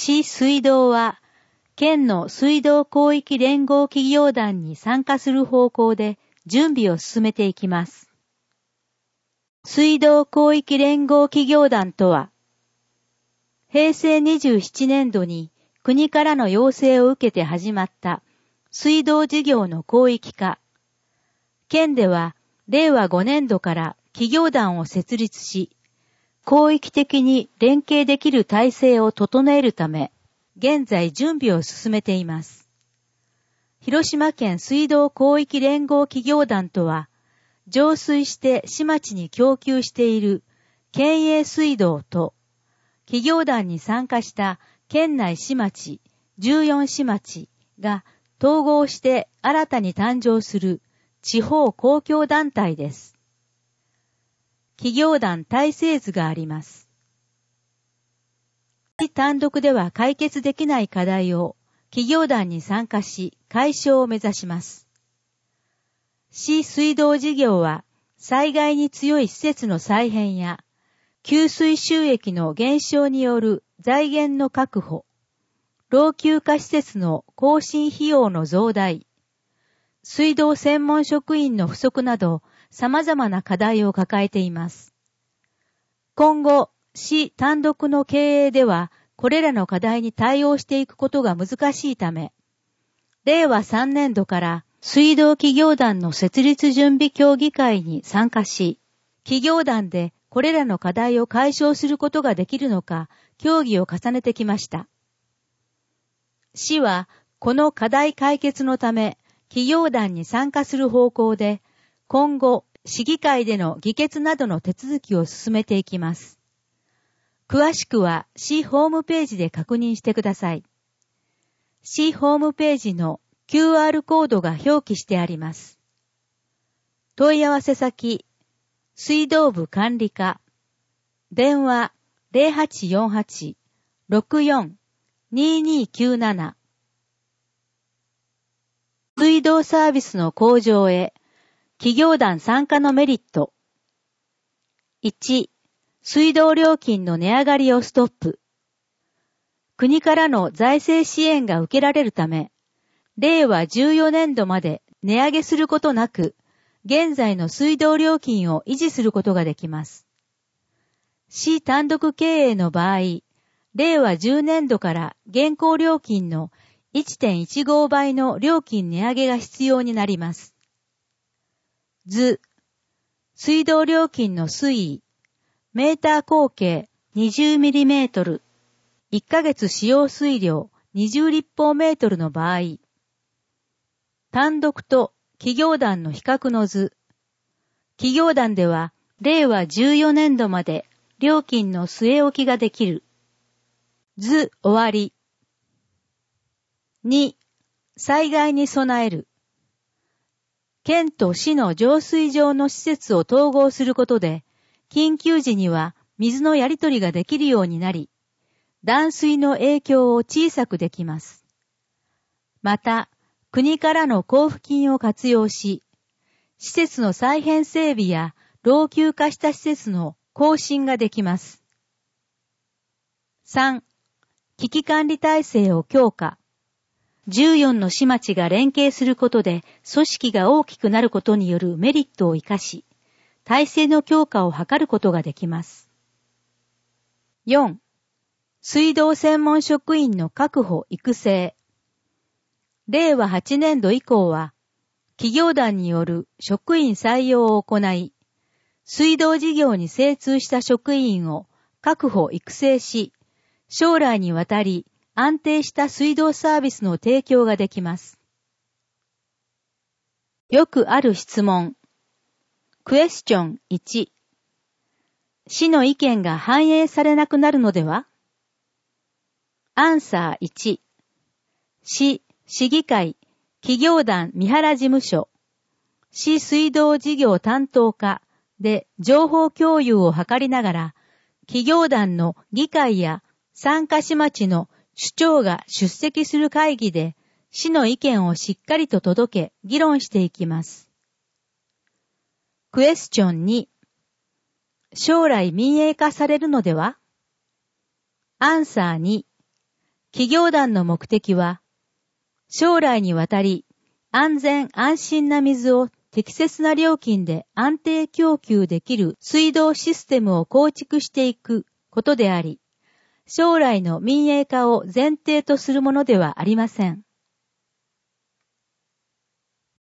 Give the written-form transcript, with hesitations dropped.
市水道は、県の水道広域連合企業団に参加する方向で準備を進めていきます。水道広域連合企業団とは、平成27年度に国からの要請を受けて始まった水道事業の広域化。県では令和5年度から企業団を設立し、広域的に連携できる体制を整えるため、現在準備を進めています。広島県水道広域連合企業団とは、浄水して市町に供給している県営水道と、企業団に参加した県内市町14市町が統合して新たに誕生する地方公共団体です。企業団体制図があります。市単独では解決できない課題を企業団に参加し解消を目指します。市水道事業は災害に強い施設の再編や給水収益の減少による財源の確保、老朽化施設の更新費用の増大、水道専門職員の不足など様々な課題を抱えています。今後、市単独の経営ではこれらの課題に対応していくことが難しいため、令和3年度から水道企業団の設立準備協議会に参加し、企業団でこれらの課題を解消することができるのか協議を重ねてきました。市はこの課題解決のため企業団に参加する方向で今後市議会での議決などの手続きを進めていきます。詳しくは市ホームページで確認してください。市ホームページのQR コードが表記してあります。問い合わせ先、水道部管理課、電話 0848-64-2297 水道サービスの向上へ、企業団参加のメリット。1、水道料金の値上がりをストップ。国からの財政支援が受けられるため、令和14年度まで値上げすることなく、現在の水道料金を維持することができます。市単独経営の場合、令和10年度から現行料金の 1.15 倍の料金値上げが必要になります。図、水道料金の推移、メーター口径 20mm、1ヶ月使用水量20立方メートルの場合、単独と企業団の比較の図。企業団では令和14年度まで料金の据え置きができる。図終わり。2、災害に備える。県と市の浄水場の施設を統合することで、緊急時には水のやり取りができるようになり、断水の影響を小さくできます。また、国からの交付金を活用し、施設の再編整備や老朽化した施設の更新ができます。3、危機管理体制を強化。14の市町が連携することで組織が大きくなることによるメリットを生かし、体制の強化を図ることができます。4、水道専門職員の確保育成。令和8年度以降は、企業団による職員採用を行い、水道事業に精通した職員を確保育成し、将来にわたり安定した水道サービスの提供ができます。よくある質問。クエスチョン1。市の意見が反映されなくなるのでは？アンサー1。市議会、企業団三原事務所、市水道事業担当課で情報共有を図りながら、企業団の議会や参加市町の首長が出席する会議で、市の意見をしっかりと届け、議論していきます。クエスチョン2。将来民営化されるのでは？アンサー2。 企業団の目的は、将来にわたり安全安心な水を適切な料金で安定供給できる水道システムを構築していくことであり、将来の民営化を前提とするものではありません。